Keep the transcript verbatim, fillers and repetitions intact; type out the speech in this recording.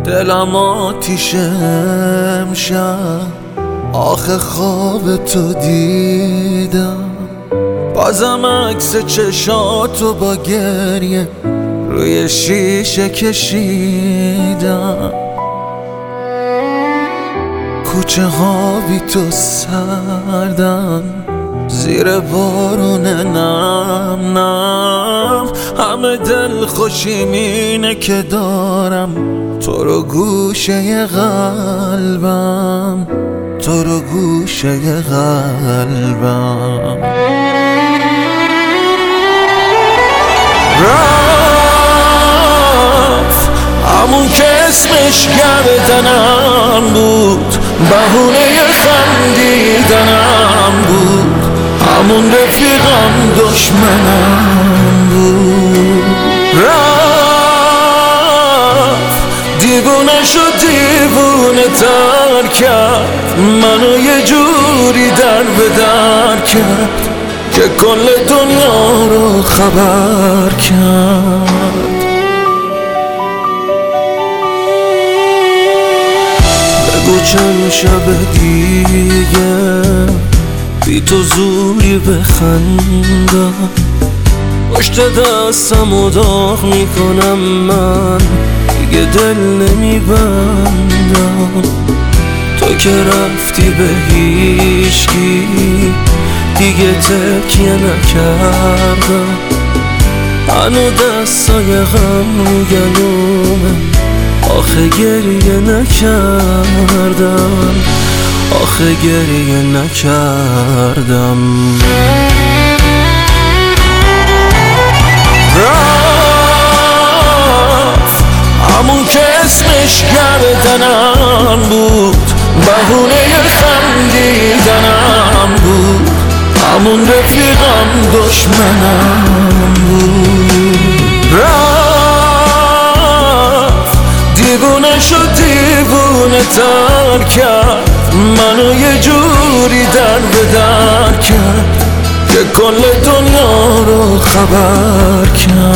دلم آتیشه امشب، آخه خواب تو دیدم. بازم عکس چشاتو با گریه روی شیشه کشیدم. کوچه ها بی تو سردن، زیر بارون نم نم. همه دل خوشیم اینه که دارم تو رو گوشه قلبم، تو رو گوشه قلبم. رفت همون که اسمش گردنم بود، بهونه خندیدنم بود. همون رفیقم دشمنم بود. رفت دیوونه شد، دیوونه تر کرد منو، یه جوری در به در کرد که کل دنیا رو خبر کرد. بگو چند شب دیگه بی تو زوری بخندم، پشت دستم داغ میکنم من، دیگه دل نمیبندم. تو که رفتی به هیچکی دیگه تکیه نکردم. هنو دستای غم رو گلومه، آخه گریه نکردم، آخه گریه نکردم. رفت همون که اسمش گردنم بود، بهونه خندیدنم بود. همون رفیقم دشمنم بود. رفت دیوونه شد، دیوونه تر کرد منو، یه جوری در به در کرد که کل دنیا رو خبر کرد.